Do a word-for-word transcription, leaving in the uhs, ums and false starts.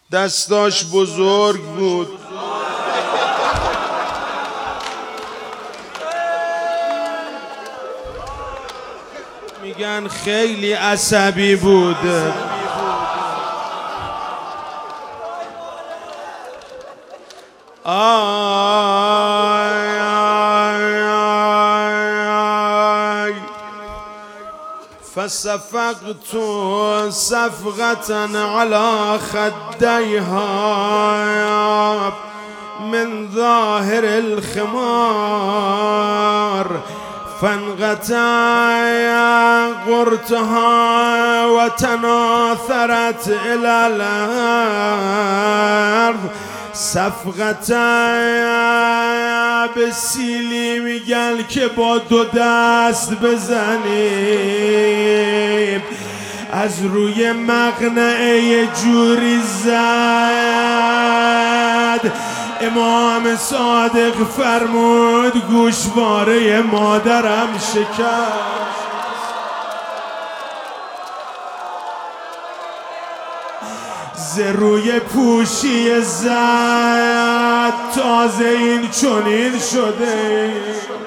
دستاش بزرگ بود، میگن خیلی عصبی بود. آی آی آی فصفقت صفقة على خديها من ظاهر الخمار فانقطع قرتها وتناثرت إلى الأرض صفقة به سیلی میگن که با دو دست بزنیم، از روی مقنعه جوری زد. امام صادق فرمود گوشواره مادرم شکست. ز روی پوشی زد تازه این چنین شده.